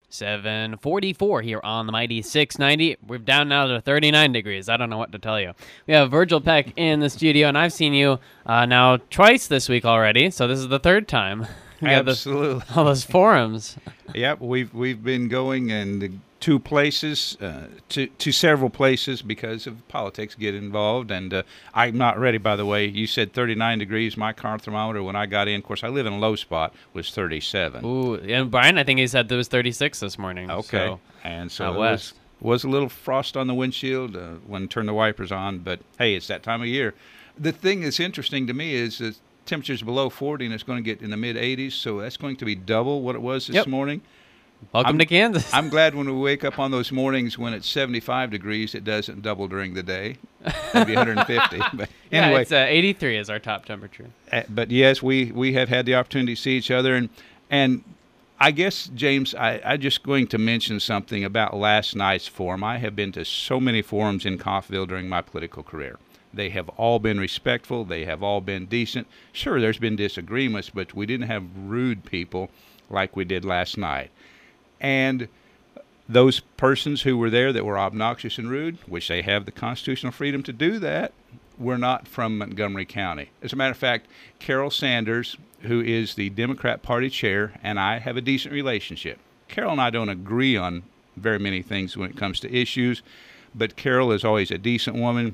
7:44 here on the mighty 690. We're down now to 39 degrees. I don't know what to tell you. We have Virgil Peck in the studio, and I've seen you now twice this week already, so this is the third time. Absolutely. All those forums. Yep, we've been going in two places, to several places because of politics get involved. And I'm not ready, by the way. You said 39 degrees. My car thermometer when I got in, of course, I live in a low spot, was 37. Ooh, and Brian, I think he said there was 36 this morning. Okay. So, and so out it west. was a little frost on the windshield when I turned the wipers on. But, hey, it's that time of year. The thing that's interesting to me is that temperature's below 40, and it's going to get in the mid-80s, so that's going to be double what it was this morning. Welcome to Kansas. I'm glad when we wake up on those mornings when it's 75 degrees, it doesn't double during the day. It'd be 150. But anyway, yeah, it's 83 is our top temperature. But yes, we have had the opportunity to see each other, and I guess, James, I just going to mention something about last night's forum. I have been to so many forums in Coffeyville during my political career. They have all been respectful. They have all been decent. Sure, there's been disagreements, but we didn't have rude people like we did last night. And those persons who were there that were obnoxious and rude, which they have the constitutional freedom to do that, were not from Montgomery County. As a matter of fact, Carol Sanders, who is the Democrat Party chair, and I have a decent relationship. Carol and I don't agree on very many things when it comes to issues, but Carol is always a decent woman.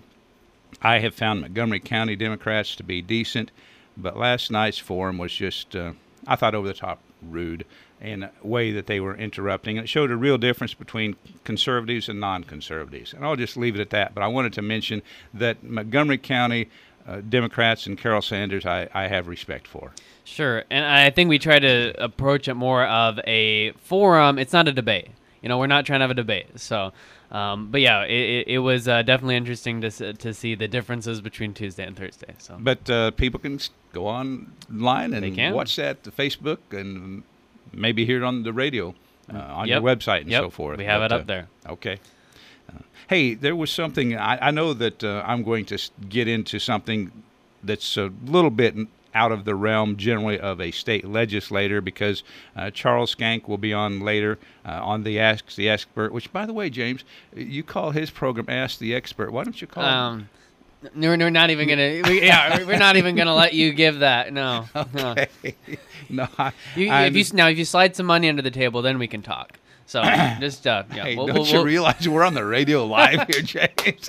I have found Montgomery County Democrats to be decent, but last night's forum was just, I thought, over the top rude in a way that they were interrupting. And it showed a real difference between conservatives and non-conservatives. And I'll just leave it at that. But I wanted to mention that Montgomery County Democrats and Carol Sanders I have respect for. Sure. And I think we try to approach it more of a forum. It's not a debate. You know, we're not trying to have a debate. So, but yeah, it was definitely interesting to see the differences between Tuesday and Thursday. So, but people can go online and watch that, the Facebook, and maybe hear it on the radio, on your website and so forth. We have it up there. Okay. Hey, there was something, I know that I'm going to get into something that's a little bit out of the realm generally of a state legislator, because Charles Skank will be on later on the Ask the Expert, which, by the way, James, you call his program Ask the Expert. Why don't you call him? We're not even gonna. We're not even gonna let you give that. No. Okay. No. If you slide some money under the table, then we can talk. So just Hey, don't you realize we're on the radio live here, James?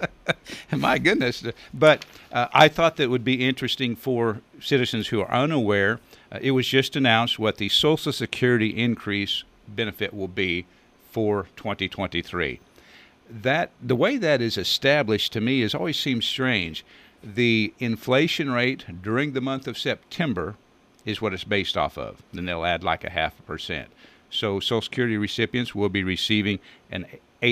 My goodness! But I thought that would be interesting for citizens who are unaware. It was just announced what the Social Security increase benefit will be for 2023. That the way that is established to me has always seemed strange. The inflation rate during the month of September is what it's based off of. Then they'll add like 0.5%. So Social Security recipients will be receiving an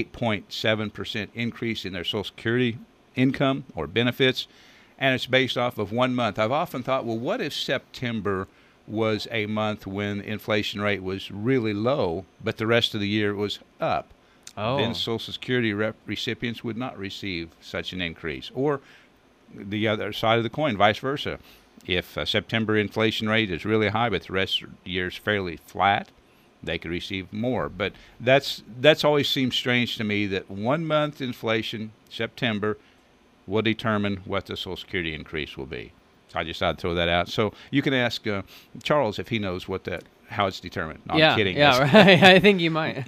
8.7% increase in their Social Security income or benefits, and it's based off of 1 month. I've often thought, well, what if September was a month when the inflation rate was really low, but the rest of the year was up? Then Social Security recipients would not receive such an increase. Or the other side of the coin, vice versa. If September inflation rate is really high, but the rest of the year is fairly flat, they could receive more. But that's always seemed strange to me, that 1 month inflation, September, will determine what the Social Security increase will be. So I just thought I'd throw that out. So you can ask Charles if he knows how it's determined. No, I'm kidding. Yeah, right. I think you might.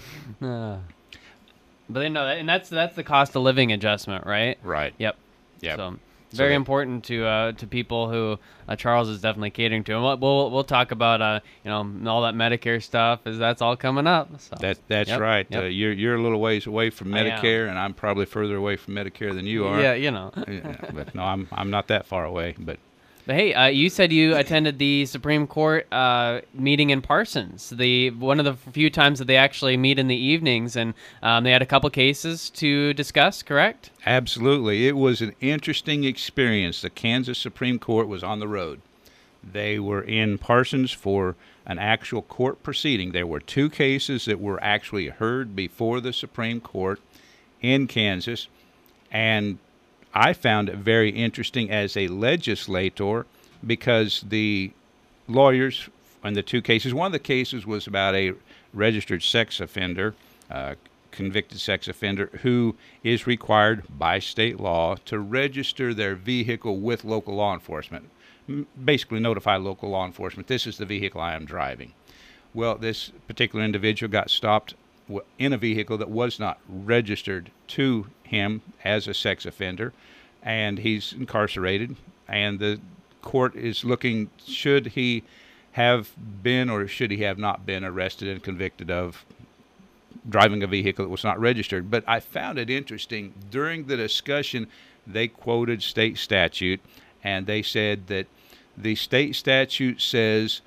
But no, and that's the cost of living adjustment, right? Right. Yep. So very important to people who Charles is definitely catering to, and we'll talk about all that Medicare stuff, as that's all coming up. So. That's right. Yep. You're a little ways away from Medicare, and I'm probably further away from Medicare than you are. Yeah, But no, I'm not that far away. But hey, you said you attended the Supreme Court meeting in Parsons. One of the few times that they actually meet in the evenings, and they had a couple cases to discuss, correct? Absolutely. It was an interesting experience. The Kansas Supreme Court was on the road. They were in Parsons for an actual court proceeding. There were 2 cases that were actually heard before the Supreme Court in Kansas, and I found it very interesting as a legislator, because the lawyers in the 2 cases, one of the cases was about a registered sex offender, convicted sex offender, who is required by state law to register their vehicle with local law enforcement. Basically notify local law enforcement, this is the vehicle I am driving. Well, this particular individual got stopped in a vehicle that was not registered to him as a sex offender, and he's incarcerated, and the court is looking, should he have been or should he have not been arrested and convicted of driving a vehicle that was not registered. But I found it interesting. During the discussion, they quoted state statute, and they said that the state statute says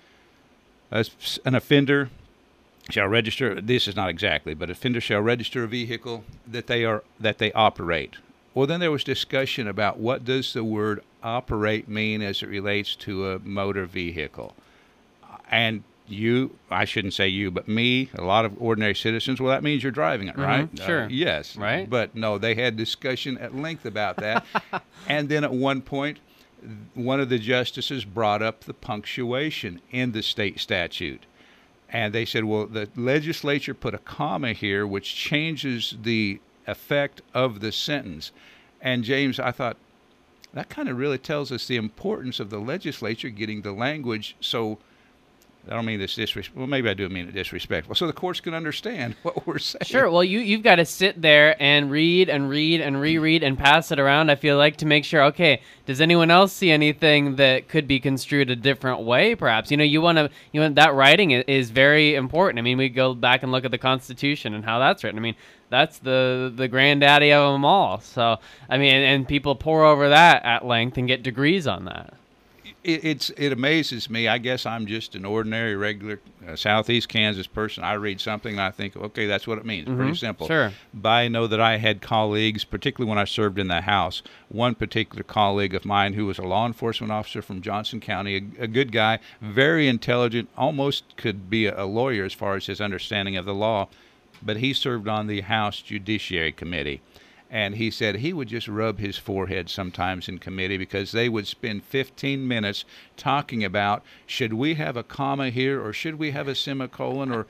an offender shall register, this is not exactly, but offender shall register a vehicle that they operate. Well, then there was discussion about what does the word operate mean as it relates to a motor vehicle. And I shouldn't say you, but me, a lot of ordinary citizens, well, that means you're driving it, right? Sure. Yes. Right. But no, they had discussion at length about that. And then at one point, one of the justices brought up the punctuation in the state statute. And they said, well, the legislature put a comma here which changes the effect of the sentence. And James, I thought, that kind of really tells us the importance of the legislature getting the language. So I don't mean this disrespectful. Well, maybe I do mean it disrespectful. So the courts can understand what we're saying. Sure. Well, you've got to sit there and read and read and reread and pass it around, I feel like, to make sure, okay, does anyone else see anything that could be construed a different way, perhaps? You want that writing is very important. I mean, we go back and look at the Constitution and how that's written. I mean, that's the granddaddy of them all. So, I mean, and people pour over that at length and get degrees on that. It amazes me. I guess I'm just an ordinary, regular Southeast Kansas person. I read something and I think, okay, that's what it means. Pretty simple. Sure. But I know that I had colleagues, particularly when I served in the House, one particular colleague of mine who was a law enforcement officer from Johnson County, a good guy, very intelligent, almost could be a lawyer as far as his understanding of the law, but he served on the House Judiciary Committee. And he said he would just rub his forehead sometimes in committee because they would spend 15 minutes talking about, should we have a comma here or should we have a semicolon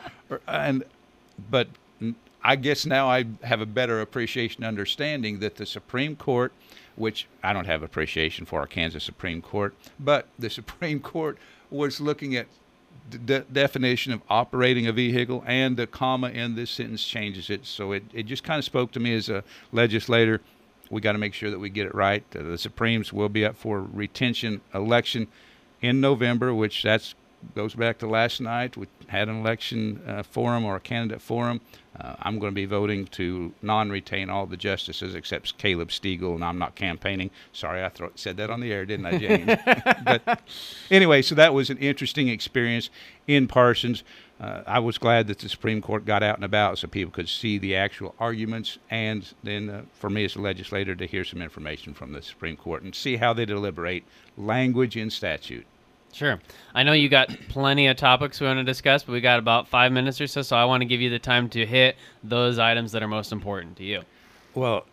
but I guess now I have a better appreciation, understanding that the Supreme Court, which I don't have appreciation for our Kansas Supreme Court, but the Supreme Court was looking at the definition of operating a vehicle, and the comma in this sentence changes it. So it just kind of spoke to me as a legislator. We got to make sure that we get it right. The Supremes will be up for retention election in November, which goes back to last night. We had an election forum or a candidate forum. I'm going to be voting to non-retain all the justices except Caleb Stegall, and I'm not campaigning. Sorry, I said that on the air, didn't I, James? But anyway, so that was an interesting experience in Parsons. I was glad that the Supreme Court got out and about so people could see the actual arguments, and then for me as a legislator to hear some information from the Supreme Court and see how they deliberate language in statute. Sure. I know you got plenty of topics we want to discuss, but we got about 5 minutes or so I want to give you the time to hit those items that are most important to you. Well,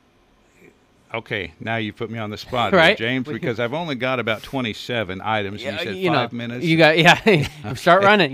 okay, now you put me on the spot, right, here, James, because I've only got about 27 items. Yeah, and you said 5 minutes. You got start running.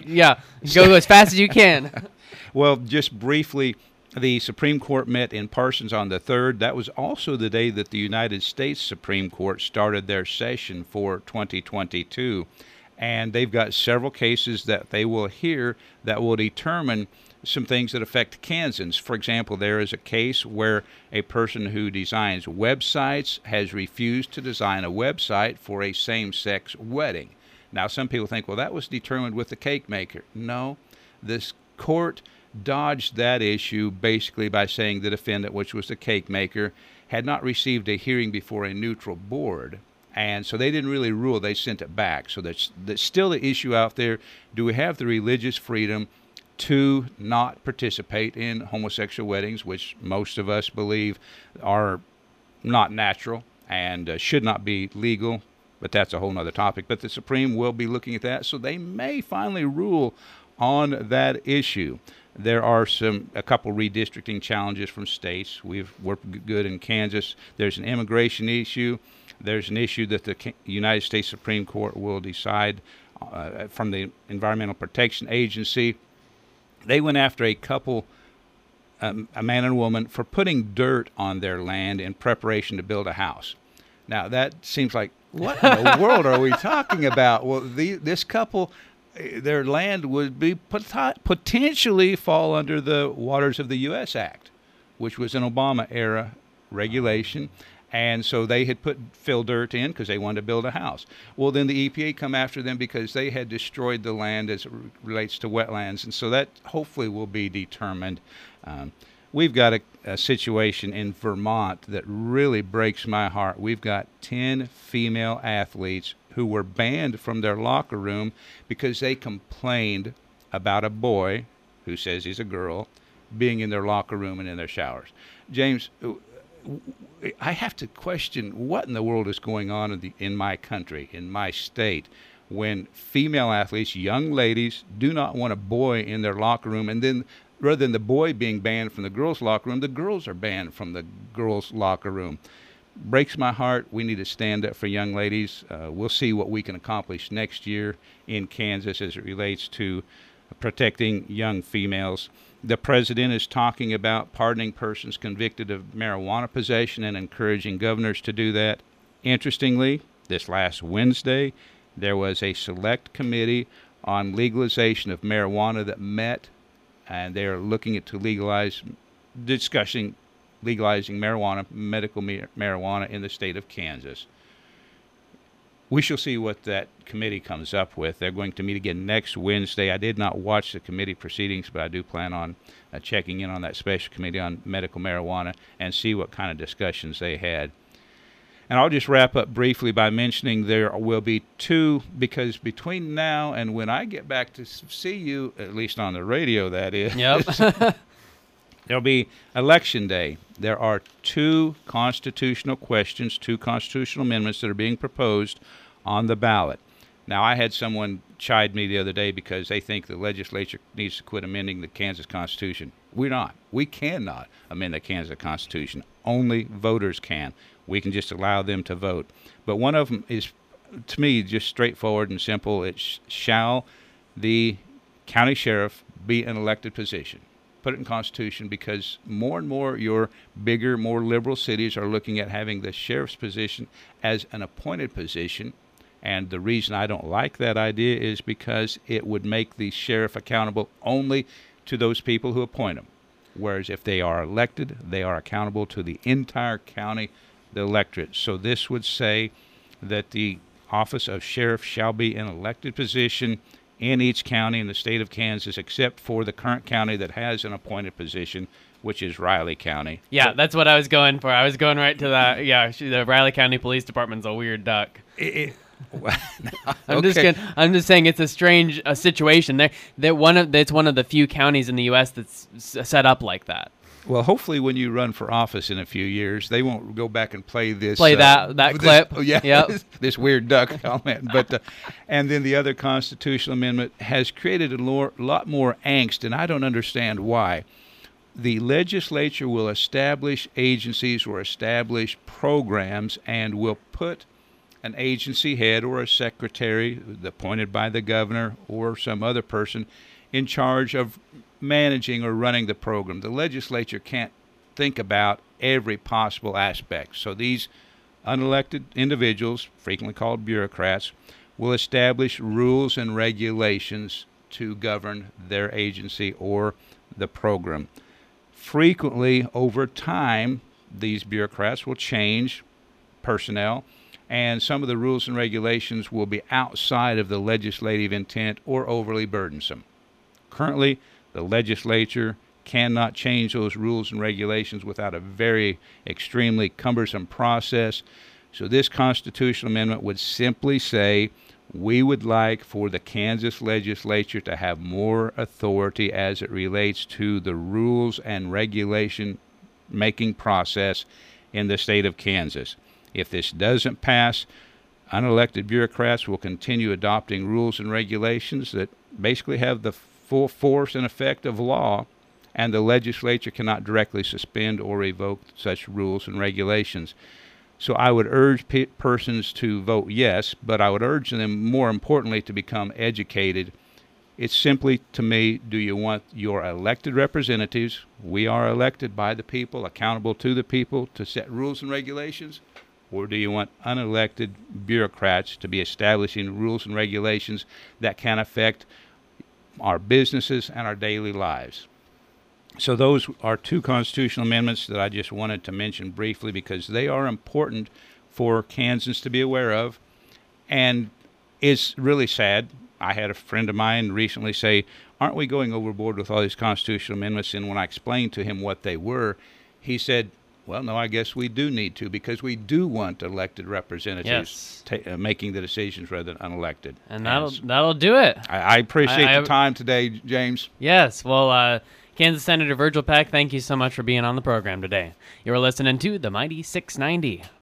Go as fast as you can. Well, just briefly, the Supreme Court met in Parsons on the 3rd. That was also the day that the United States Supreme Court started their session for 2022. And they've got several cases that they will hear that will determine some things that affect Kansans. For example, there is a case where a person who designs websites has refused to design a website for a same-sex wedding. Now, some people think, well, that was determined with the cake maker. No, this court dodged that issue basically by saying the defendant, which was the cake maker, had not received a hearing before a neutral board. And so they didn't really rule. They sent it back. So there's still the issue out there. Do we have the religious freedom to not participate in homosexual weddings, which most of us believe are not natural and should not be legal? But that's a whole other topic. But the Supreme will be looking at that. So they may finally rule on that issue. There are a couple redistricting challenges from states. We're good in Kansas. There's an immigration issue. There's an issue that the United States Supreme Court will decide from the Environmental Protection Agency. They went after a couple, a man and a woman, for putting dirt on their land in preparation to build a house. Now, that seems like, what in the world are we talking about? Well, this couple, their land would be potentially fall under the Waters of the U.S. Act, which was an Obama-era regulation. And so they had put fill dirt in because they wanted to build a house. Well, then the EPA come after them because they had destroyed the land as it relates to wetlands. And so that hopefully will be determined. We've got a situation in Vermont that really breaks my heart. We've got 10 female athletes who were banned from their locker room because they complained about a boy, who says he's a girl, being in their locker room and in their showers. James, I have to question what in the world is going on in my country, in my state, when female athletes, young ladies, do not want a boy in their locker room, and then rather than the boy being banned from the girls' locker room, the girls are banned from the girls' locker room. Breaks my heart. We need to stand up for young ladies. We'll see what we can accomplish next year in Kansas as it relates to protecting young females. The president is talking about pardoning persons convicted of marijuana possession and encouraging governors to do that. Interestingly, this last Wednesday, there was a select committee on legalization of marijuana that met, and they are looking at discussing legalizing marijuana, medical marijuana in the state of Kansas. We shall see what that committee comes up with. They're going to meet again next Wednesday. I did not watch the committee proceedings, but I do plan on checking in on that special committee on medical marijuana and see what kind of discussions they had. And I'll just wrap up briefly by mentioning there will be two, because between now and when I get back to see you, at least on the radio, that is, Yep. there'll be Election Day. There are two constitutional questions, two constitutional amendments that are being proposed on the ballot. Now, I had someone chide me the other day because they think the legislature needs to quit amending the Kansas Constitution. We're not. We cannot amend the Kansas Constitution. Only voters can. We can just allow them to vote. But one of them is, to me, just straightforward and simple. It's shall the county sheriff be an elected position? Put it in Constitution, because more and more your bigger, more liberal cities are looking at having the sheriff's position as an appointed position. And the reason I don't like that idea is because it would make the sheriff accountable only to those people who appoint him. Whereas if they are elected, they are accountable to the entire county, the electorate. So this would say that the office of sheriff shall be an elected position in each county in the state of Kansas, except for the current county that has an appointed position, which is Riley County. Yeah, that's what I was going for. I was going right to that. Yeah, the Riley County Police Department's a weird duck. I'm just saying it's a strange situation. It's one of the few counties in the U.S. that's set up like that. Well, hopefully when you run for office in a few years, they won't go back and play this. That clip. Yeah, yep. this weird duck comment. But and then the other constitutional amendment has created a lot more angst, and I don't understand why. The legislature will establish agencies or establish programs and will put an agency head or a secretary appointed by the governor or some other person in charge of managing or running the program. The legislature can't think about every possible aspect. So these unelected individuals, frequently called bureaucrats, will establish rules and regulations to govern their agency or the program. Frequently, over time, these bureaucrats will change personnel, and some of the rules and regulations will be outside of the legislative intent or overly burdensome. Currently, the legislature cannot change those rules and regulations without a very extremely cumbersome process. So this constitutional amendment would simply say we would like for the Kansas legislature to have more authority as it relates to the rules and regulation making process in the state of Kansas. If this doesn't pass, unelected bureaucrats will continue adopting rules and regulations that basically have the full force and effect of law, and the legislature cannot directly suspend or revoke such rules and regulations. So I would urge persons to vote yes, but I would urge them, more importantly, to become educated It's simply, to me, do you want your elected representatives, we are elected by the people, accountable to the people, to set rules and regulations, or do you want unelected bureaucrats to be establishing rules and regulations that can affect our businesses and our daily lives? So those are two constitutional amendments that I just wanted to mention briefly because they are important for Kansans to be aware of. And it's really sad. I had a friend of mine recently say, aren't we going overboard with all these constitutional amendments? And when I explained to him what they were, he said, well, no, I guess we do need to because we do want elected representatives making the decisions rather than unelected. And that'll do it. I appreciate the time today, James. Yes. Well, Kansas Senator Virgil Peck, thank you so much for being on the program today. You're listening to the Mighty 690.